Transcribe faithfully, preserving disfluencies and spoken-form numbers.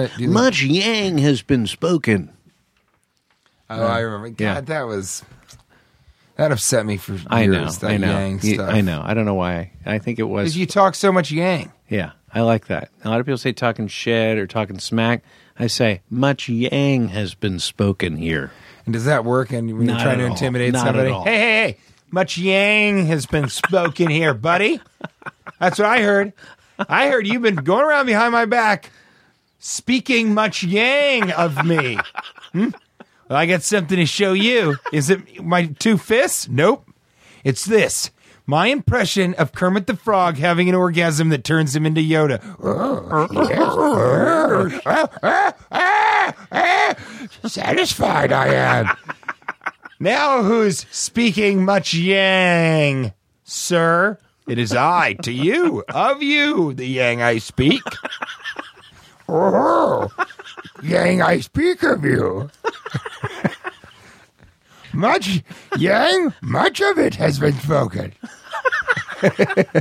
it? Do you Much yang has been spoken. Oh, I remember. God, Yeah. that was that upset me for years. I know. that I know. Yang You- stuff. I know. I don't know why. I think it was. Because you talk so much Yang. Yeah, I like that. A lot of people say talking shit or talking smack. I say much yang has been spoken here. And does that work? And when Not you're trying at to all. intimidate Not somebody, at all. hey, hey, hey, much Yang has been spoken here, buddy. That's what I heard. I heard you've been going around behind my back, speaking much Yang of me. Hmm? Well, I got something to show you. Is it my two fists? Nope. It's this. My impression of Kermit the Frog having an orgasm that turns him into Yoda. Satisfied I am. Now who's speaking much Yang, sir? It is I, to you, of you, the Yang I speak. Oh, Yang I speak of you. Much, Yang, much of it has been spoken.